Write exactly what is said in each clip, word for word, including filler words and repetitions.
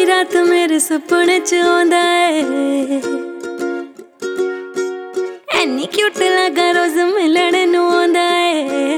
रात मेरे सपने च आंदा है, एनी क्यूट लगा रोज मिलन नू आंदा है।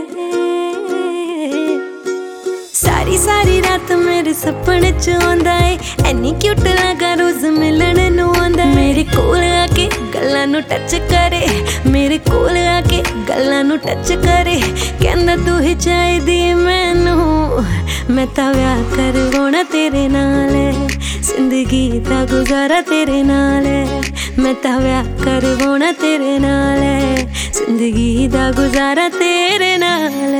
सारी सारी रात मेरे सपने च आंदा है, एनी क्यूट लगा रोज मिलन नू आंदा है। मेरे कोल आके गल्लां नू टच करे, मेरे कोल आके गल्लां नू टच करे, कहंदा तू ही चाहिदी मैनू, मैं तां व्याह करवाउणा तेरे नाल, जिंदगी दा गुजारा तेरे नाल, मैं तां व्याह करवाउणा तेरे नाल, जिंदगी दा गुजारा तेरे नाल।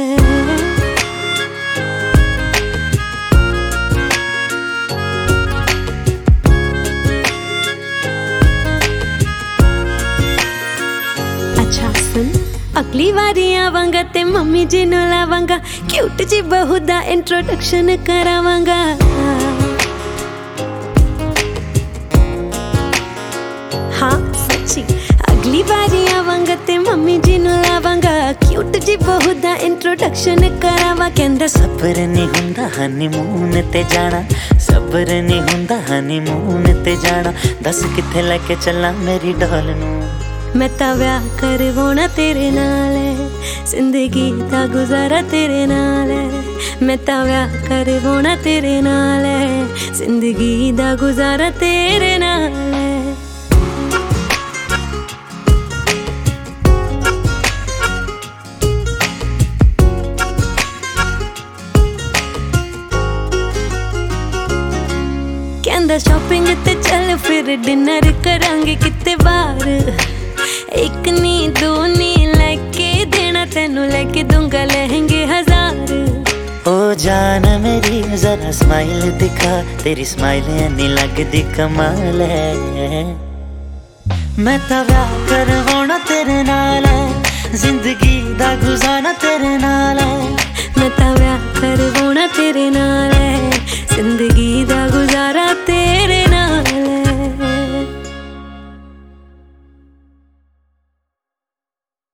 अच्छा सुन, अगली वारी आवांगा ते मम्मी जी नू लावांगा, क्यूट जी बहू दा इंट्रोडक्शन करावांगा। हाँ सच्ची, अगली बारी आवांगा ते मम्मी जी नू लावांगा, क्यूट जी बहू दा इंट्रोडक्शन करावा। कहंदा सबर नहीं हुंदा हनीमून ते जाना, सबर नहीं हुंदा हनीमून ते जाना, दस किथे लेके चला मेरी डॉल नू, मैं तां व्याह करवाउणा तेरे नाल, जिंदगी दा गुजारा तेरे नाल, मैं तां व्याह करवाउणा तेरे नाल, जिंदगी दा गुजारा तेरे नाल। कहंदा शॉपिंग ते चल फिर डिनर करांगे किते बाहर, एक नी दो नी लेके देना तेनू, लेके दूंगा लहंगे हजार। ओ जान मेरी जरा स्माइल दिखा, तेरी स्माइल नहीं लगदी कमाल है, मैं तां व्याह करवाउणा तेरे नाल, जिंदगी दा गुजारा तेरे नाल, मैं तां व्याह करवाउणा तेरे नाल, जिंदगी